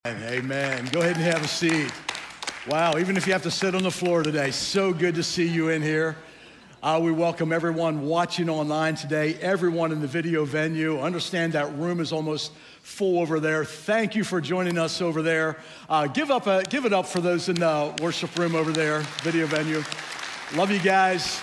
Amen. Go ahead and have a seat. Wow, even if you have to sit on the floor today, so good to see you in here. We welcome everyone watching online today, everyone in the video venue. Understand that room is almost full over there. Thank you for joining us over there. Give it up for those in the worship room over there, video venue. Love you guys.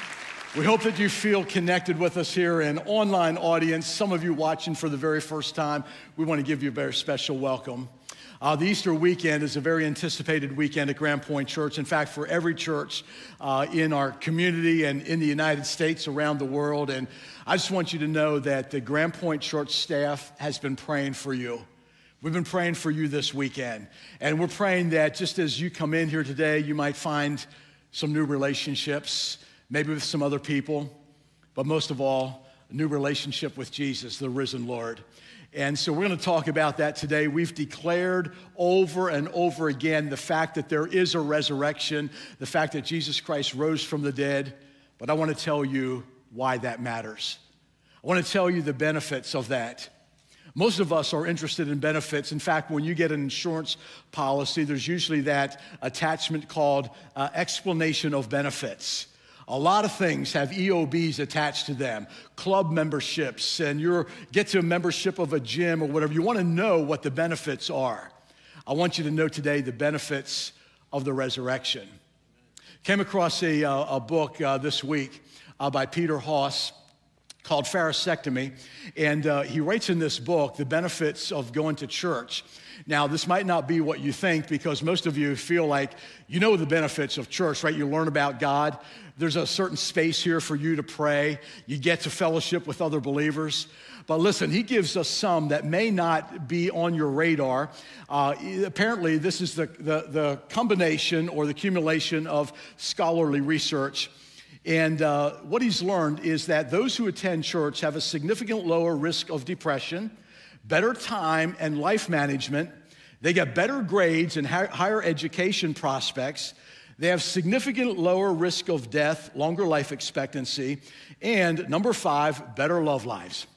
We hope that you feel connected with us here, an online audience. Some of you watching for the very first time, we want to give you a very special welcome. The Easter weekend is a very anticipated weekend at Grand Point Church. In fact, for every church in our community and in the United States, around the world. And I just want you to know that the Grand Point Church staff has been praying for you. We've been praying for you this weekend. And we're praying that just as you come in here today, you might find some new relationships, maybe with some other people, but most of all, a new relationship with Jesus, the risen Lord. And so we're going to talk about that today. We've declared over and over again the fact that there is a resurrection, the fact that Jesus Christ rose from the dead. But I want to tell you why that matters. I want to tell you the benefits of that. Most of us are interested in benefits. In fact, when you get an insurance policy, there's usually that attachment called explanation of benefits. A lot of things have EOBs attached to them, club memberships, and you get to a membership of a gym or whatever. You want to know what the benefits are. I want you to know today the benefits of the resurrection. Came across a book this week by Peter Haas called Pharisectomy, and he writes in this book the benefits of going to church. Now, this might not be what you think because most of you feel like you know the benefits of church, right? You learn about God. There's a certain space here for you to pray. You get to fellowship with other believers. But listen, he gives us some that may not be on your radar. Apparently, this is the combination or the accumulation of scholarly research. And what he's learned is that those who attend church have a significant lower risk of depression, better time and life management. They get better grades and higher education prospects. They have significant lower risk of death, longer life expectancy, and number 5, better love lives.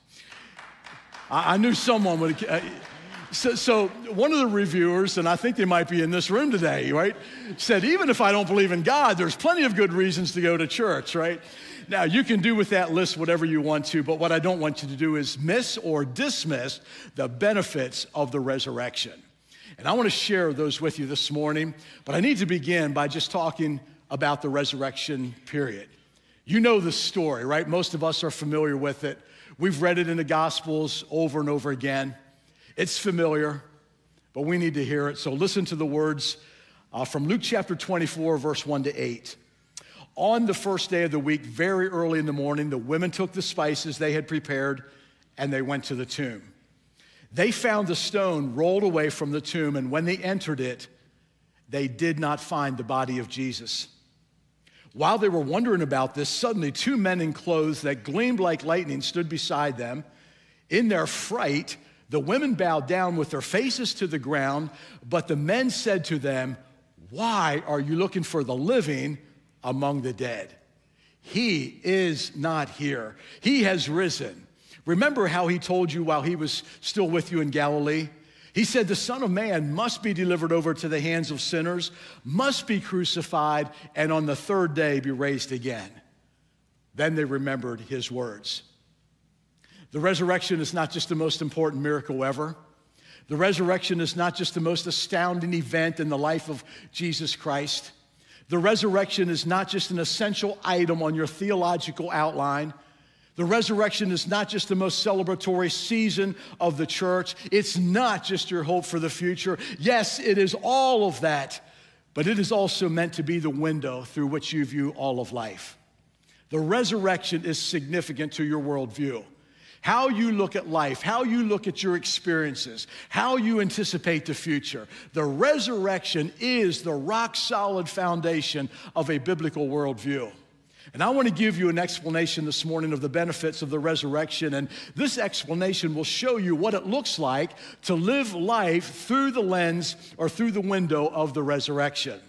I knew someone would. So one of the reviewers, and I think they might be in this room today, right, said, even if I don't believe in God, there's plenty of good reasons to go to church, right? Now, you can do with that list whatever you want to, but what I don't want you to do is miss or dismiss the benefits of the resurrection. And I want to share those with you this morning, but I need to begin by just talking about the resurrection period. You know the story, right? Most of us are familiar with it. We've read it in the Gospels over and over again. It's familiar, but we need to hear it. So listen to the words from Luke chapter 24, verse 1-8. On the first day of the week, very early in the morning, the women took the spices they had prepared and they went to the tomb. They found the stone rolled away from the tomb, and when they entered it, they did not find the body of Jesus. While they were wondering about this, suddenly 2 men in clothes that gleamed like lightning stood beside them. In their fright, the women bowed down with their faces to the ground, but the men said to them, "Why are you looking for the living among the dead? He is not here. He has risen. Remember how he told you while he was still with you in Galilee? He said, the Son of Man must be delivered over to the hands of sinners, must be crucified, and on the 3rd day be raised again." Then they remembered his words. The resurrection is not just the most important miracle ever. The resurrection is not just the most astounding event in the life of Jesus Christ. The resurrection is not just an essential item on your theological outline. The resurrection is not just the most celebratory season of the church. It's not just your hope for the future. Yes, it is all of that, but it is also meant to be the window through which you view all of life. The resurrection is significant to your worldview. How you look at life, how you look at your experiences, how you anticipate the future. The resurrection is the rock-solid foundation of a biblical worldview. And I want to give you an explanation this morning of the benefits of the resurrection, and this explanation will show you what it looks like to live life through the lens or through the window of the resurrection.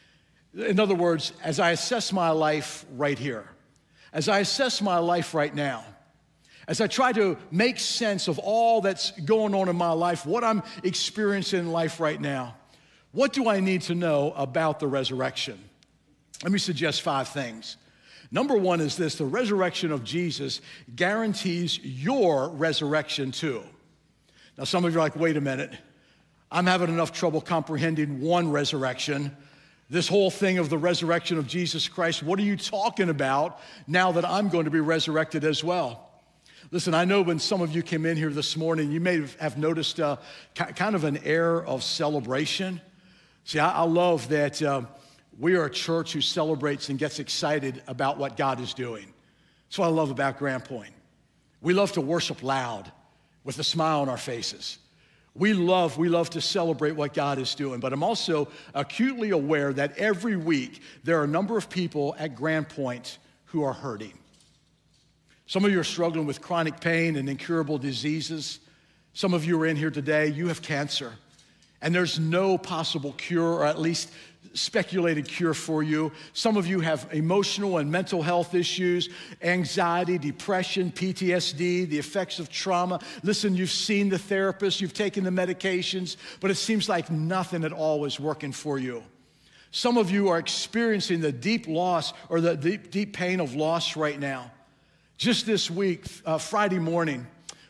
In other words, as I assess my life right here, as I assess my life right now, as I try to make sense of all that's going on in my life, what I'm experiencing in life right now, what do I need to know about the resurrection? Let me suggest 5 things. Number 1 is this: the resurrection of Jesus guarantees your resurrection too. Now, some of you are like, wait a minute, I'm having enough trouble comprehending one resurrection. This whole thing of the resurrection of Jesus Christ, what are you talking about now that I'm going to be resurrected as well? Listen, I know when some of you came in here this morning, you may have noticed kind of an air of celebration. See, I love that we are a church who celebrates and gets excited about what God is doing. That's what I love about Grand Point. We love to worship loud with a smile on our faces. We love to celebrate what God is doing, but I'm also acutely aware that every week there are a number of people at Grand Point who are hurting. Some of you are struggling with chronic pain and incurable diseases. Some of you are in here today, you have cancer, and there's no possible cure, or at least speculated cure for you. Some of you have emotional and mental health issues, anxiety, depression, PTSD, the effects of trauma. Listen, you've seen the therapist, you've taken the medications, but it seems like nothing at all is working for you. Some of you are experiencing the deep loss or the deep pain of loss right now. Just this week, Friday morning,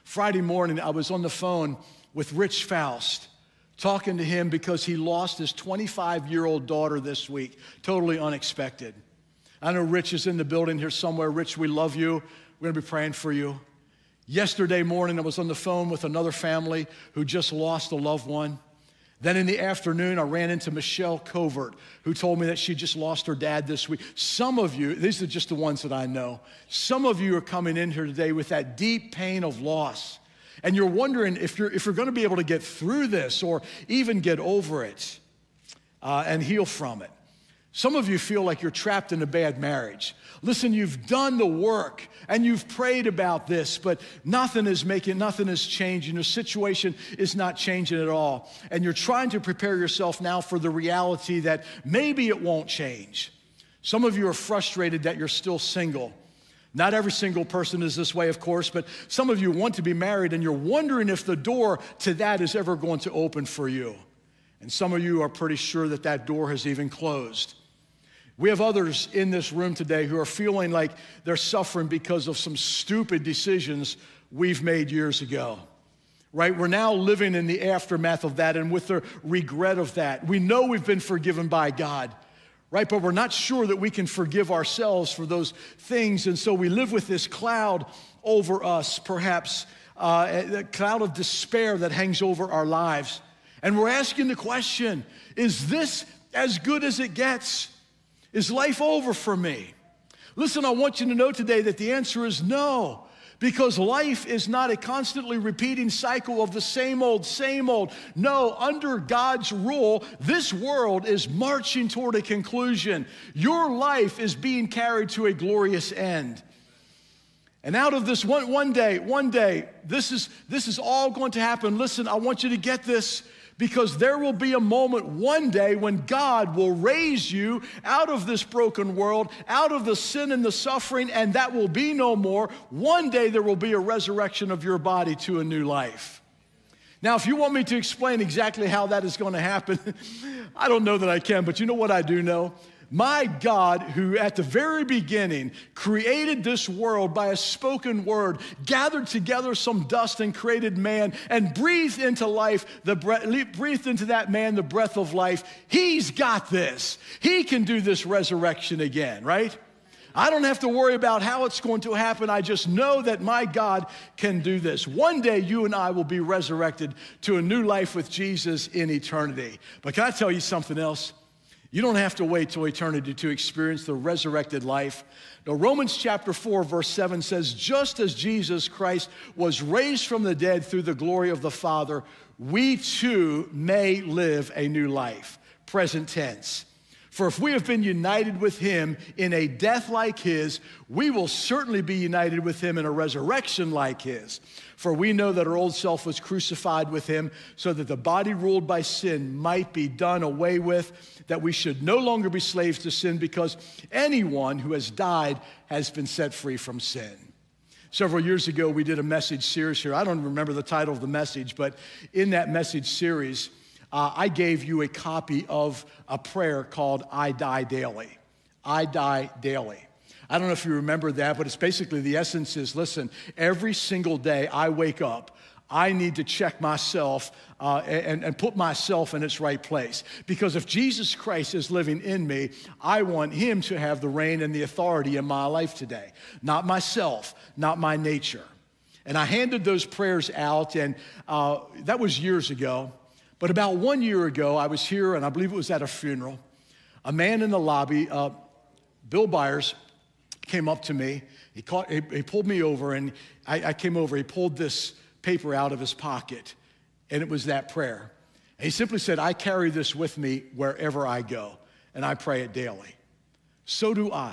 I was on the phone with Rich Faust, talking to him because he lost his 25-year-old daughter this week, totally unexpected. I know Rich is in the building here somewhere. Rich, we love you. We're gonna be praying for you. Yesterday morning, I was on the phone with another family who just lost a loved one. Then in the afternoon, I ran into Michelle Covert, who told me that she just lost her dad this week. Some of you, these are just the ones that I know, some of you are coming in here today with that deep pain of loss. And you're wondering if you're going to be able to get through this or even get over it and heal from it. Some of you feel like you're trapped in a bad marriage. Listen, you've done the work and you've prayed about this, but nothing is changing. Your situation is not changing at all. And you're trying to prepare yourself now for the reality that maybe it won't change. Some of you are frustrated that you're still single. Not every single person is this way, of course, but some of you want to be married and you're wondering if the door to that is ever going to open for you. And some of you are pretty sure that that door has even closed. We have others in this room today who are feeling like they're suffering because of some stupid decisions we've made years ago, right? We're now living in the aftermath of that and with the regret of that. We know we've been forgiven by God, right? But we're not sure that we can forgive ourselves for those things. And so we live with this cloud over us, perhaps a cloud of despair that hangs over our lives. And we're asking the question, is this as good as it gets? Is life over for me? Listen, I want you to know today that the answer is no. Because life is not a constantly repeating cycle of the same old, same old. No, under God's rule, this world is marching toward a conclusion. Your life is being carried to a glorious end. And out of this one day, this is all going to happen. Listen, I want you to get this, because there will be a moment one day when God will raise you out of this broken world, out of the sin and the suffering, and that will be no more. One day there will be a resurrection of your body to a new life. Now, if you want me to explain exactly how that is going to happen, I don't know that I can, but you know what I do know? My God, who at the very beginning created this world by a spoken word, gathered together some dust and created man and breathed into life, breathed into that man the breath of life. He's got this. He can do this resurrection again, right? I don't have to worry about how it's going to happen. I just know that my God can do this. One day you and I will be resurrected to a new life with Jesus in eternity. But can I tell you something else? You don't have to wait till eternity to experience the resurrected life. Now, Romans chapter 4, verse 7 says, just as Jesus Christ was raised from the dead through the glory of the Father, we too may live a new life. Present tense. For if we have been united with him in a death like his, we will certainly be united with him in a resurrection like his. For we know that our old self was crucified with him so that the body ruled by sin might be done away with, that we should no longer be slaves to sin, because anyone who has died has been set free from sin. Several years ago, we did a message series here. I don't remember the title of the message, but in that message series, I gave you a copy of a prayer called I Die Daily. I Die Daily. I don't know if you remember that, but it's basically the essence is, listen, every single day I wake up, I need to check myself and put myself in its right place. Because if Jesus Christ is living in me, I want him to have the reign and the authority in my life today. Not myself, not my nature. And I handed those prayers out, and that was years ago. But about 1 year ago, I was here, and I believe it was at a funeral. A man in the lobby, Bill Byers, came up to me. He pulled me over, and I came over. He pulled this paper out of his pocket, and it was that prayer. And he simply said, I carry this with me wherever I go, and I pray it daily. So do I,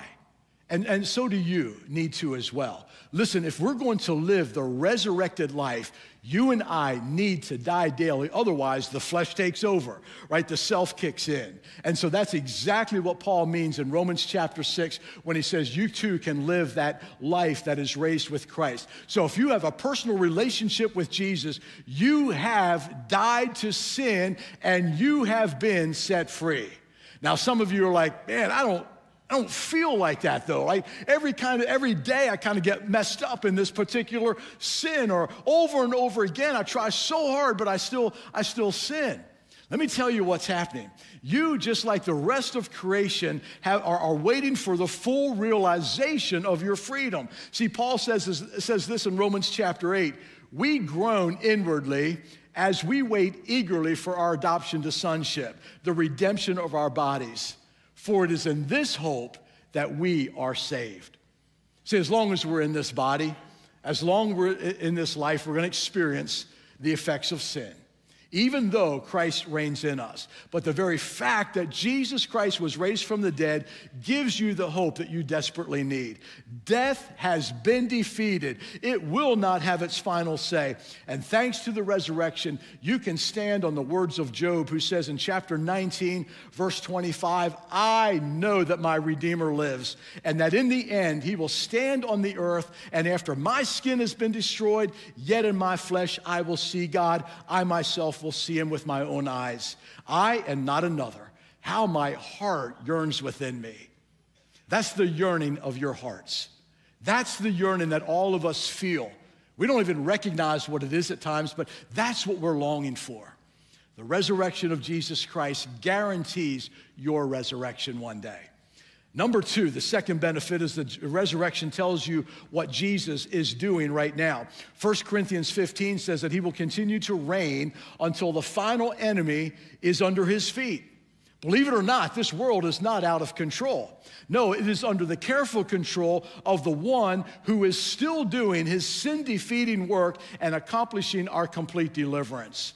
and so do you need to as well. Listen, if we're going to live the resurrected life, you and I need to die daily. Otherwise, the flesh takes over, right? The self kicks in. And so that's exactly what Paul means in Romans chapter 6 when he says you too can live that life that is raised with Christ. So if you have a personal relationship with Jesus, you have died to sin and you have been set free. Now, some of you are like, man, I don't feel like that though. Like every day I kind of get messed up in this particular sin, or over and over again I try so hard, but I still sin. Let me tell you what's happening. You, just like the rest of creation, are waiting for the full realization of your freedom. See, Paul says this in Romans chapter 8. We groan inwardly as we wait eagerly for our adoption to sonship, the redemption of our bodies. For it is in this hope that we are saved. See, as long as we're in this body, as long as we're in this life, we're going to experience the effects of sin, even though Christ reigns in us. But the very fact that Jesus Christ was raised from the dead gives you the hope that you desperately need. Death has been defeated. It will not have its final say. And thanks to the resurrection, you can stand on the words of Job, who says in chapter 19, verse 25, I know that my Redeemer lives, and that in the end he will stand on the earth, and after my skin has been destroyed, yet in my flesh I will see God. I myself will see him with my own eyes. I and not another. How my heart yearns within me. That's the yearning of your hearts. That's the yearning that all of us feel. We don't even recognize what it is at times, but that's what we're longing for. The resurrection of Jesus Christ guarantees your resurrection one day. Number two, the second benefit is the resurrection tells you what Jesus is doing right now. 1 Corinthians 15 says that he will continue to reign until the final enemy is under his feet. Believe it or not, this world is not out of control. No, it is under the careful control of the one who is still doing his sin-defeating work and accomplishing our complete deliverance.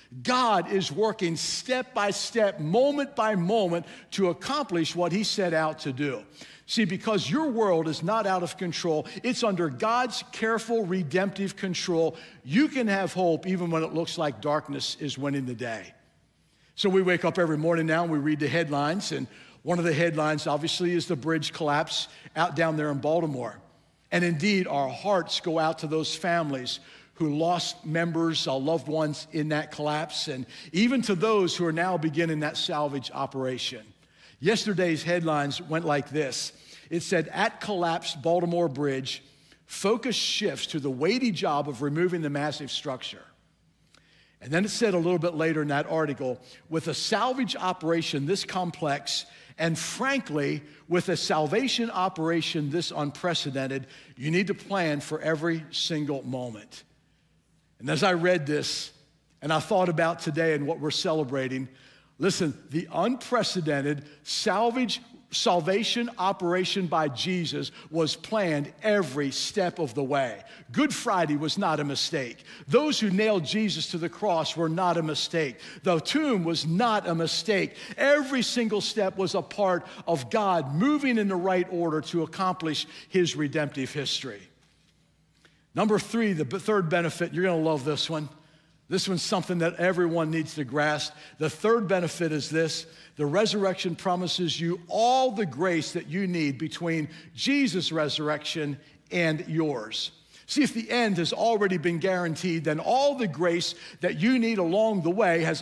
God is working step by step, moment by moment, to accomplish what he set out to do. See, because your world is not out of control, it's under God's careful, redemptive control. You can have hope even when it looks like darkness is winning the day. So we wake up every morning now and we read the headlines, and one of the headlines obviously is the bridge collapse out down there in Baltimore. And indeed, our hearts go out to those families who lost members, loved ones in that collapse, and even to those who are now beginning that salvage operation. Yesterday's headlines went like this. It said, at collapsed Baltimore Bridge, focus shifts to the weighty job of removing the massive structure. And then it said a little bit later in that article, with a salvage operation this complex, and frankly, with a salvation operation this unprecedented, you need to plan for every single moment. And as I read this, and I thought about today and what we're celebrating, listen, the unprecedented salvation operation by Jesus was planned every step of the way. Good Friday was not a mistake. Those who nailed Jesus to the cross were not a mistake. The tomb was not a mistake. Every single step was a part of God moving in the right order to accomplish his redemptive history. Number three, the third benefit, you're going to love this one. This one's something that everyone needs to grasp. The third benefit is this. The resurrection promises you all the grace that you need between Jesus' resurrection and yours. See, if the end has already been guaranteed, then all the grace that you need along the way has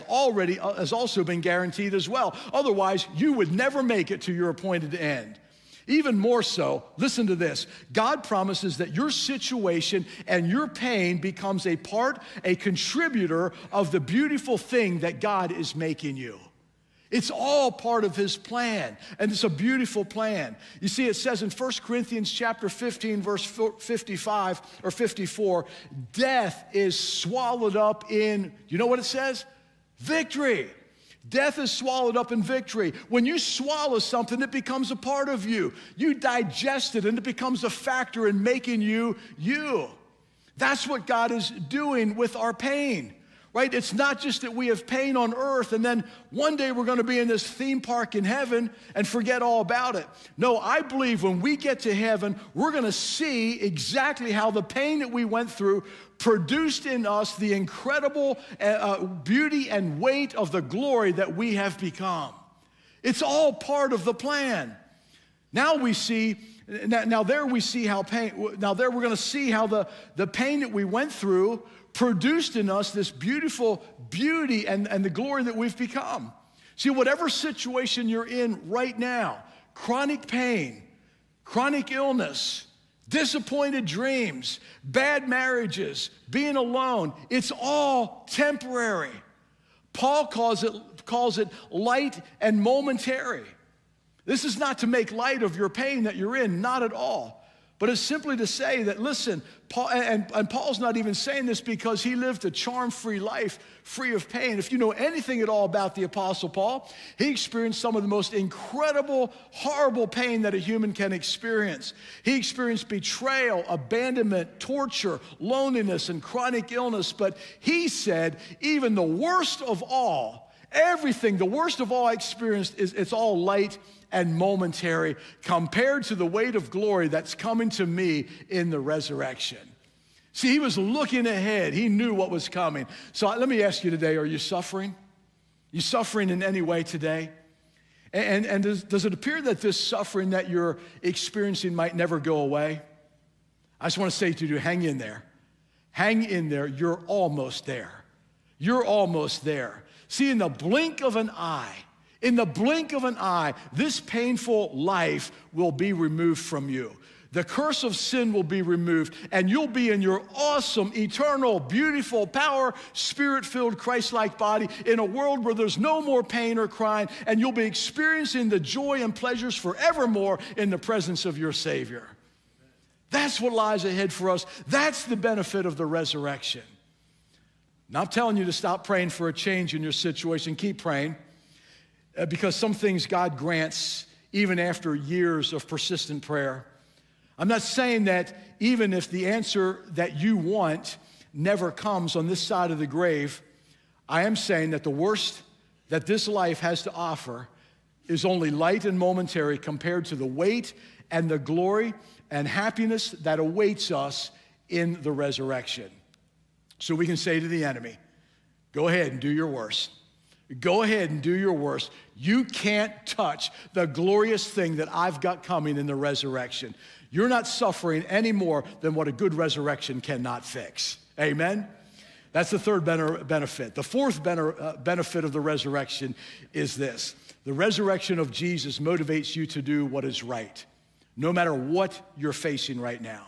also been guaranteed as well. Otherwise, you would never make it to your appointed end. Even more so, listen to this. God promises that your situation and your pain becomes a contributor of the beautiful thing that God is making you. It's all part of his plan, and it's a beautiful plan. You see, it says in 1 Corinthians chapter 15, verse 55 or 54, death is swallowed up in, you know what it says? Victory. Death is swallowed up in victory. When you swallow something, it becomes a part of you. You digest it, and it becomes a factor in making you you. That's what God is doing with our pain. Right? It's not just that we have pain on earth and then one day we're going to be in this theme park in heaven and forget all about it. No, I believe when we get to heaven, we're going to see exactly how the pain that we went through produced in us the incredible beauty and weight of the glory that we have become. It's all part of the plan. Now we see, there we see how pain, now there we're going to see how the pain that we went through produced in us this beautiful beauty and the glory that we've become. See, whatever situation you're in right now, chronic pain, chronic illness, disappointed dreams, bad marriages, being alone, it's all temporary. Paul calls it light and momentary. This is not to make light of your pain that you're in, not at all. But it's simply to say that, listen, Paul, and Paul's not even saying this because he lived a charm-free life, free of pain. If you know anything at all about the Apostle Paul, he experienced some of the most incredible, horrible pain that a human can experience. He experienced betrayal, abandonment, torture, loneliness, and chronic illness. But he said, even the worst of all, everything, the worst of all I experienced, it's all light and momentary compared to the weight of glory that's coming to me in the resurrection. See, he was looking ahead. He knew what was coming. So let me ask you today, are you suffering? You suffering in any way today? And does it appear that this suffering that you're experiencing might never go away? I just want to say to you, hang in there. Hang in there. You're almost there. You're almost there. See, in the blink of an eye, this painful life will be removed from you. The curse of sin will be removed, and you'll be in your awesome, eternal, beautiful, power, spirit-filled, Christ-like body in a world where there's no more pain or crying, and you'll be experiencing the joy and pleasures forevermore in the presence of your Savior. That's what lies ahead for us. That's the benefit of the resurrection. Now, I'm telling you to stop praying for a change in your situation. Keep praying. Because some things God grants even after years of persistent prayer. I'm not saying that even if the answer that you want never comes on this side of the grave, I am saying that the worst that this life has to offer is only light and momentary compared to the weight and the glory and happiness that awaits us in the resurrection. So we can say to the enemy, go ahead and do your worst. Go ahead and do your worst. You can't touch the glorious thing that I've got coming in the resurrection. You're not suffering any more than what a good resurrection cannot fix. Amen? That's the third benefit. The fourth benefit of the resurrection is this. The resurrection of Jesus motivates you to do what is right, no matter what you're facing right now.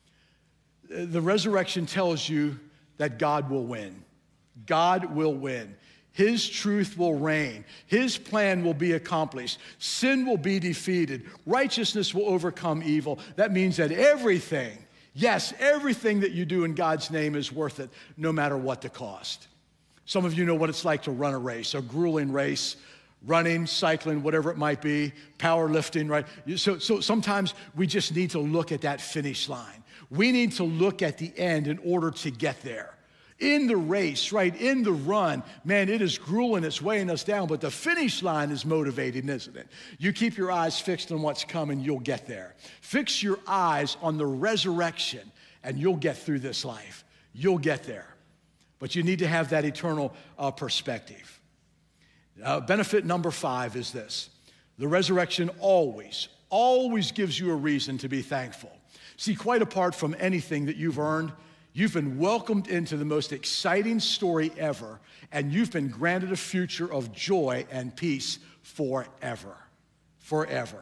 The resurrection tells you that God will win. God will win. His truth will reign. His plan will be accomplished. Sin will be defeated. Righteousness will overcome evil. That means that everything, yes, everything that you do in God's name is worth it, no matter what the cost. Some of you know what it's like to run a race, a grueling race, running, cycling, whatever it might be, powerlifting, right? So sometimes we just need to look at that finish line. We need to look at the end in order to get there. In the race, right, in the run, man, it is grueling, it's weighing us down, but the finish line is motivating, isn't it? You keep your eyes fixed on what's coming, you'll get there. Fix your eyes on the resurrection, and you'll get through this life. You'll get there. But you need to have that eternal perspective. Benefit number 5 is this. The resurrection always gives you a reason to be thankful. See, quite apart from anything that you've earned, you've been welcomed into the most exciting story ever, and you've been granted a future of joy and peace forever. Forever.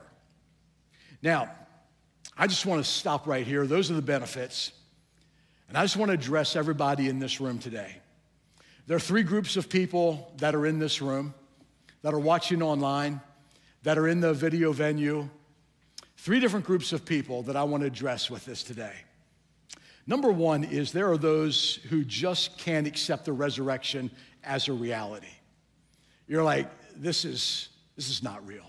Now, I just want to stop right here. Those are the benefits. And I just want to address everybody in this room today. There are three groups of people that are in this room, that are watching online, that are in the video venue. Three different groups of people that I want to address with this today. Number one is there are those who just can't accept the resurrection as a reality. You're like, this is not real.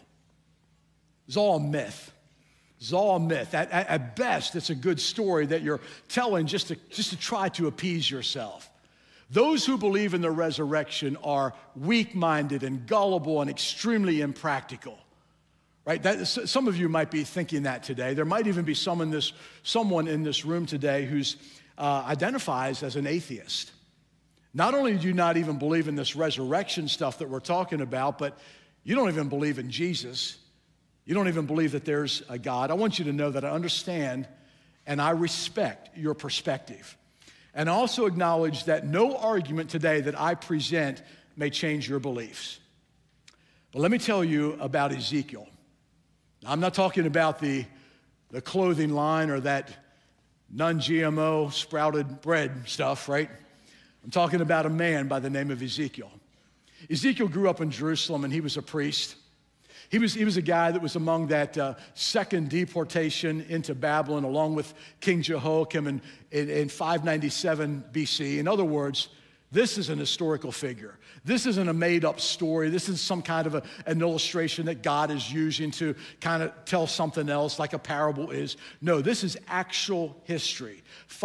It's all a myth. It's all a myth. At best, it's a good story that you're telling just to try to appease yourself. Those who believe in the resurrection are weak-minded and gullible and extremely impractical, right? Some of you might be thinking that today. There might even be someone in this room today who's identifies as an atheist. Not only do you not even believe in this resurrection stuff that we're talking about, but you don't even believe in Jesus. You don't even believe that there's a God. I want you to know that I understand and I respect your perspective. And I also acknowledge that no argument today that I present may change your beliefs. But let me tell you about Ezekiel. I'm not talking about the clothing line or that non-GMO sprouted bread stuff, right? I'm talking about a man by the name of Ezekiel. Ezekiel grew up in Jerusalem and he was a priest. He was a guy that was among that second deportation into Babylon along with King Jehoiakim in 597 BC. In other words, this is an historical figure. This isn't a made-up story. This is some kind of an illustration that God is using to kind of tell something else like a parable is. No, this is actual history.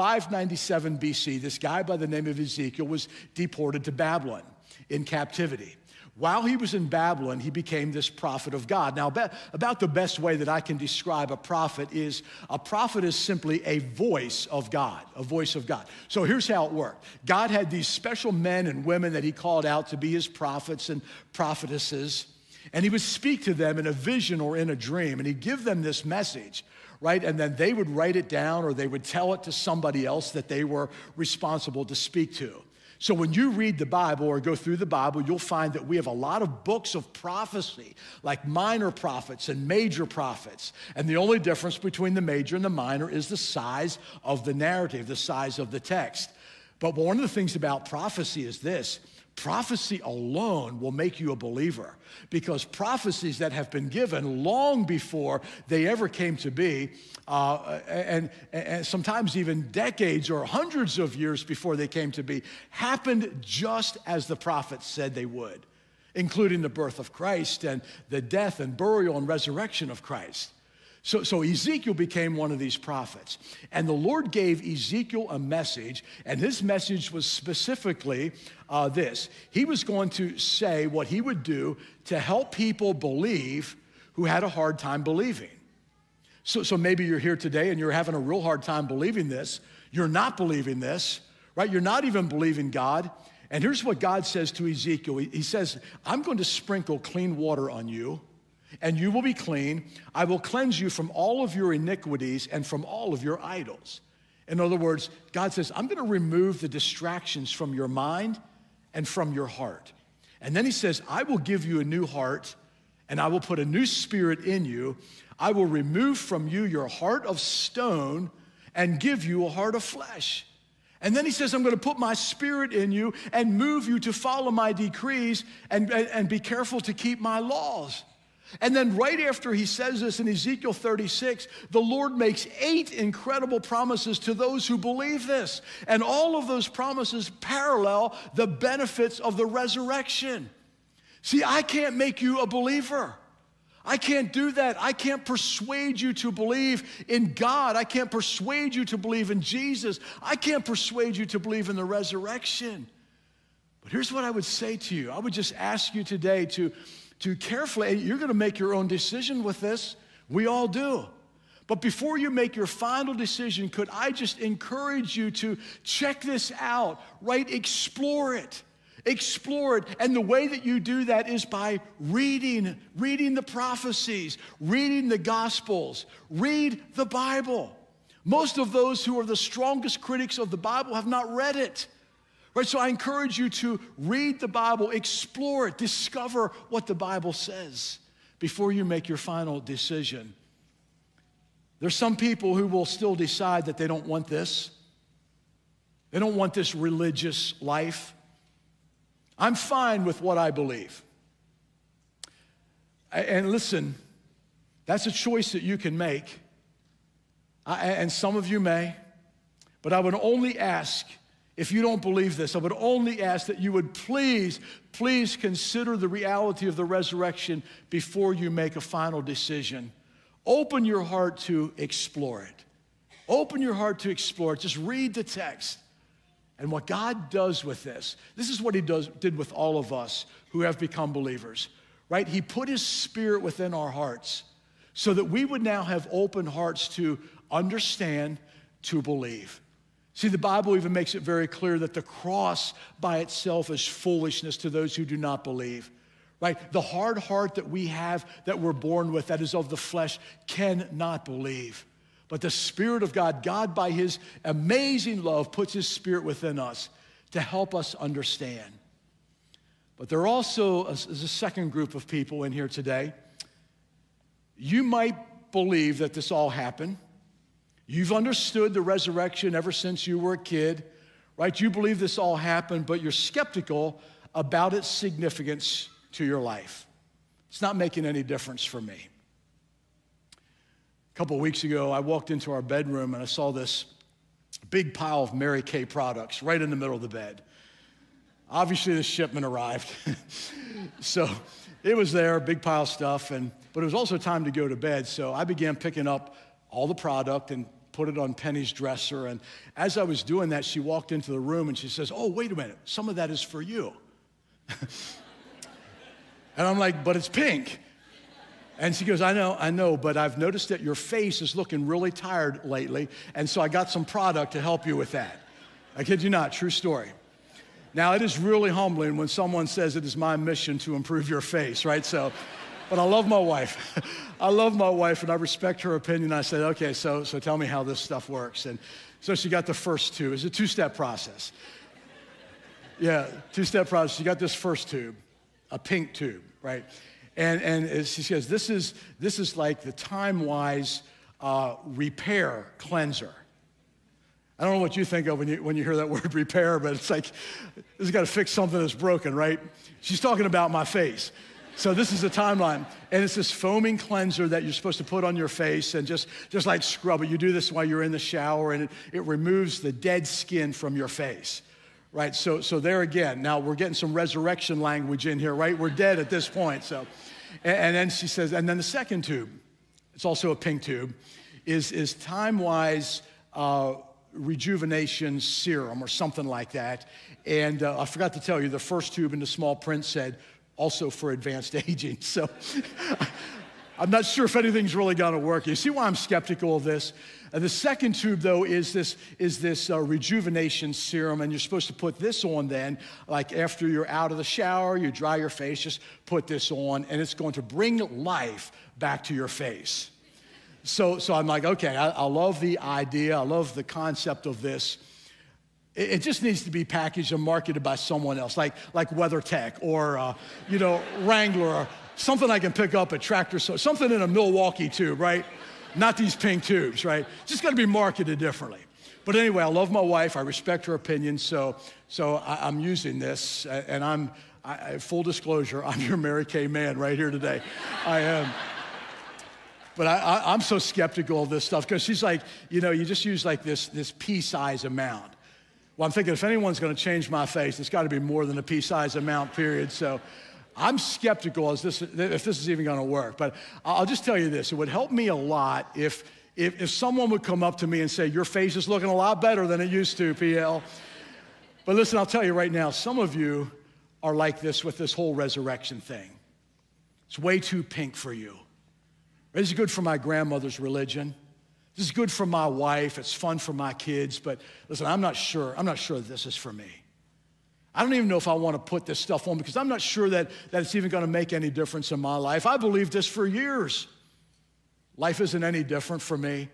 597 BC, this guy by the name of Ezekiel was deported to Babylon in captivity. While he was in Babylon, he became this prophet of God. Now, about the best way that I can describe a prophet is simply a voice of God, a voice of God. So here's how it worked. God had these special men and women that he called out to be his prophets and prophetesses, and he would speak to them in a vision or in a dream, and he'd give them this message, right? And then they would write it down or they would tell it to somebody else that they were responsible to speak to. So when you read the Bible or go through the Bible, you'll find that we have a lot of books of prophecy, like minor prophets and major prophets. And the only difference between the major and the minor is the size of the narrative, the size of the text. But one of the things about prophecy is this: prophecy alone will make you a believer, because prophecies that have been given long before they ever came to be, and sometimes even decades or hundreds of years before they came to be, happened just as the prophets said they would, including the birth of Christ and the death and burial and resurrection of Christ. So Ezekiel became one of these prophets. And the Lord gave Ezekiel a message, and his message was specifically this. He was going to say what he would do to help people believe who had a hard time believing. So maybe you're here today and you're having a real hard time believing this. You're not believing this, right? You're not even believing God. And here's what God says to Ezekiel. He says, I'm going to sprinkle clean water on you, and you will be clean. I will cleanse you from all of your iniquities and from all of your idols. In other words, God says, I'm going to remove the distractions from your mind and from your heart. And then he says, I will give you a new heart, and I will put a new spirit in you. I will remove from you your heart of stone and give you a heart of flesh. And then he says, I'm going to put my spirit in you and move you to follow my decrees and be careful to keep my laws. And then right after he says this in Ezekiel 36, the Lord makes 8 incredible promises to those who believe this. And all of those promises parallel the benefits of the resurrection. See, I can't make you a believer. I can't do that. I can't persuade you to believe in God. I can't persuade you to believe in Jesus. I can't persuade you to believe in the resurrection. But here's what I would say to you. I would just ask you today to carefully, you're going to make your own decision with this. We all do. But before you make your final decision, could I just encourage you to check this out, right? Explore it. Explore it. And the way that you do that is by reading the prophecies, reading the Gospels, read the Bible. Most of those who are the strongest critics of the Bible have not read it. Right? So I encourage you to read the Bible, explore it, discover what the Bible says before you make your final decision. There's some people who will still decide that they don't want this. They don't want this religious life. I'm fine with what I believe. And listen, that's a choice that you can make. And some of you may. But I would only ask, if you don't believe this, I would only ask that you would please consider the reality of the resurrection before you make a final decision. Open your heart to explore it. Open your heart to explore it. Just read the text. And what God does with this is what he did with all of us who have become believers, right? He put his Spirit within our hearts so that we would now have open hearts to understand, to believe. See, the Bible even makes it very clear that the cross by itself is foolishness to those who do not believe. Right? The hard heart that we have, that we're born with, that is of the flesh, cannot believe. But the Spirit of God, God by his amazing love, puts his Spirit within us to help us understand. But there also is a second group of people in here today. You might believe that this all happened. You've understood the resurrection ever since you were a kid, right? You believe this all happened, but you're skeptical about its significance to your life. It's not making any difference for me. A couple of weeks ago, I walked into our bedroom and I saw this big pile of Mary Kay products right in the middle of the bed. Obviously, the shipment arrived. So it was there, a big pile of stuff, but it was also time to go to bed. So I began picking up all the product and put it on Penny's dresser. And as I was doing that, she walked into the room and she says, "Oh, wait a minute, some of that is for you." And I'm like, "But it's pink." And she goes, I know, but I've noticed that your face is looking really tired lately, and so I got some product to help you with that. I kid you not, true story. Now, it is really humbling when someone says it is my mission to improve your face, right? So, but I love my wife. I love my wife, and I respect her opinion. I said, okay, so tell me how this stuff works. And so she got the first two. It's a two-step process. Yeah, two-step process. She got this first tube, a pink tube, right? And she says, this is like the Time-Wise repair cleanser. I don't know what you think of when you hear that word repair, but it's like, this has got to fix something that's broken, right? She's talking about my face. So this is a timeline, and it's this foaming cleanser that you're supposed to put on your face and just like scrub it. You do this while you're in the shower, and it removes the dead skin from your face, right? So there again, now we're getting some resurrection language in here, right? We're dead at this point, so. And then she says, and then the second tube, it's also a pink tube, is Time-Wise rejuvenation serum or something like that. And I forgot to tell you, the first tube in the small print said, also for advanced aging. So I'm not sure if anything's really going to work. You see why I'm skeptical of this? The second tube, though, is this rejuvenation serum, and you're supposed to put this on then, like after you're out of the shower, you dry your face, just put this on, and it's going to bring life back to your face. So I'm like, okay, I love the idea, I love the concept of this. It just needs to be packaged and marketed by someone else, like WeatherTech or Wrangler, or something I can pick up at Tractor Supply, something in a Milwaukee tube, right? Not these pink tubes, right? Just got to be marketed differently. But anyway, I love my wife. I respect her opinion, so I'm using this, and full disclosure, I'm your Mary Kay man right here today. I am. But I'm so skeptical of this stuff because she's like, you just use like this pea-size amount. Well, I'm thinking if anyone's going to change my face, it's got to be more than a pea-size amount, period. So I'm skeptical if this is even going to work. But I'll just tell you this. It would help me a lot if someone would come up to me and say, your face is looking a lot better than it used to, PL. But listen, I'll tell you right now, some of you are like this with this whole resurrection thing. It's way too pink for you. This is good for my grandmother's religion. This is good for my wife. It's fun for my kids. But listen, I'm not sure this is for me. I don't even know if I want to put this stuff on because I'm not sure that it's even going to make any difference in my life. I believed this for years. Life isn't any different for me.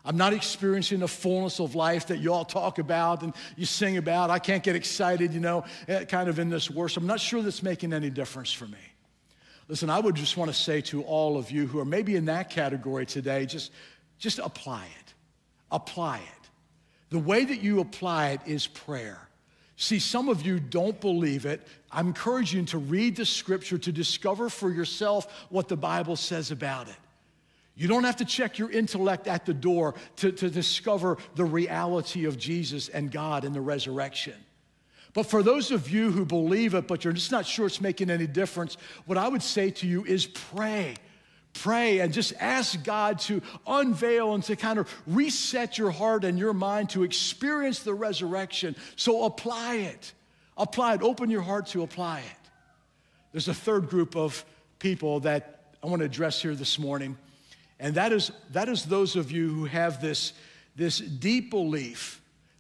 I'm not experiencing the fullness of life that you all talk about and you sing about. I can't get excited, kind of in this worship. I'm not sure that's making any difference for me. Listen, I would just want to say to all of you who are maybe in that category today, just apply it. Apply it. The way that you apply it is prayer. See, some of you don't believe it. I'm encouraging you to read the scripture to discover for yourself what the Bible says about it. You don't have to check your intellect at the door to discover the reality of Jesus and God and the resurrection. But for those of you who believe it, but you're just not sure it's making any difference, what I would say to you is pray. Pray and just ask God to unveil and to kind of reset your heart and your mind to experience the resurrection. So apply it. Apply it. Open your heart to apply it. There's a third group of people that I want to address here this morning. And that is those of you who have this deep belief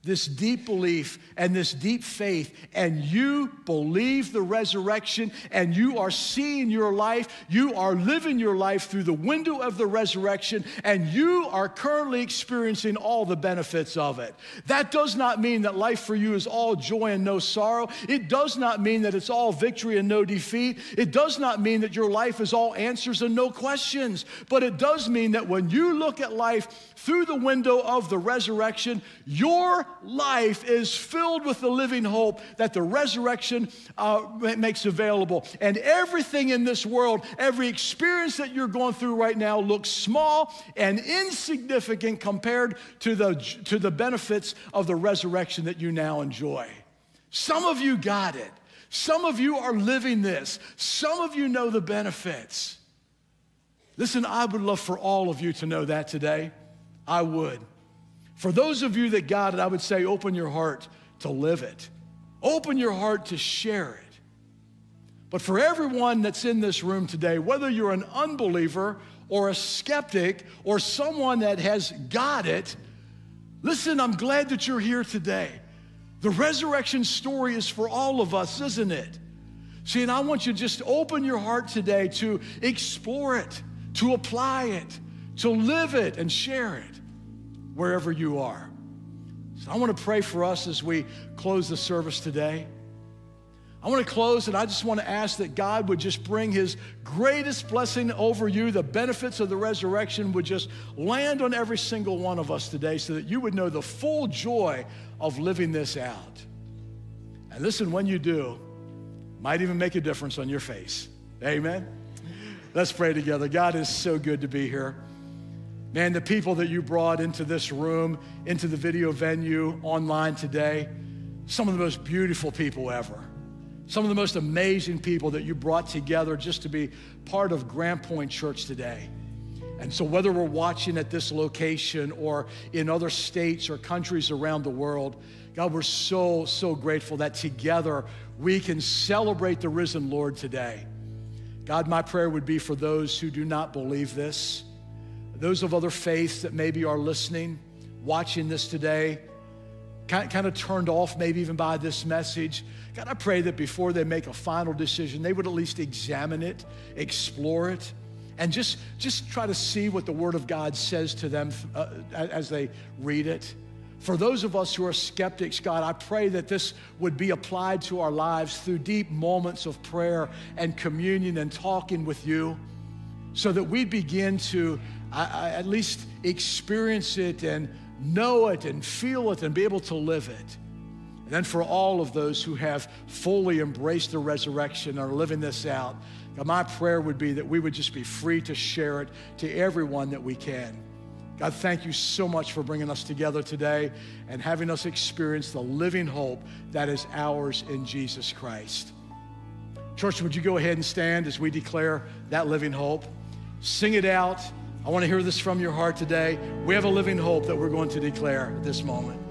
and this deep faith, and you believe the resurrection, and you are seeing your life, you are living your life through the window of the resurrection, and you are currently experiencing all the benefits of it. That does not mean that life for you is all joy and no sorrow. It does not mean that it's all victory and no defeat. It does not mean that your life is all answers and no questions. But it does mean that when you look at life through the window of the resurrection, your life is filled with the living hope that the resurrection makes available. And everything in this world, every experience that you're going through right now looks small and insignificant compared to the benefits of the resurrection that you now enjoy. Some of you got it. Some of you are living this. Some of you know the benefits. Listen, I would love for all of you to know that today. I would. For those of you that got it, I would say open your heart to live it. Open your heart to share it. But for everyone that's in this room today, whether you're an unbeliever or a skeptic or someone that has got it, listen, I'm glad that you're here today. The resurrection story is for all of us, isn't it? See, and I want you to just open your heart today to explore it, to apply it, to live it and share it wherever you are. So I want to pray for us as we close the service today. I want to close, and I just want to ask that God would just bring his greatest blessing over you. The benefits of the resurrection would just land on every single one of us today so that you would know the full joy of living this out. And listen, when you do, it might even make a difference on your face. Amen? Let's pray together. God is so good to be here. Man, the people that you brought into this room, into the video venue, online today, some of the most beautiful people ever. Some of the most amazing people that you brought together just to be part of Grand Point Church today. And so whether we're watching at this location or in other states or countries around the world, God, we're so, so grateful that together we can celebrate the risen Lord today. God, my prayer would be for those who do not believe this, those of other faiths that maybe are listening, watching this today, kind of turned off maybe even by this message. God, I pray that before they make a final decision, they would at least examine it, explore it, and just try to see what the Word of God says to them as they read it. For those of us who are skeptics, God, I pray that this would be applied to our lives through deep moments of prayer and communion and talking with you, so that we begin to at least experience it and know it and feel it and be able to live it. And then for all of those who have fully embraced the resurrection and are living this out, God, my prayer would be that we would just be free to share it to everyone that we can. God, thank you so much for bringing us together today and having us experience the living hope that is ours in Jesus Christ. Church, would you go ahead and stand as we declare that living hope? Sing it out. I want to hear this from your heart today. We have a living hope that we're going to declare at this moment.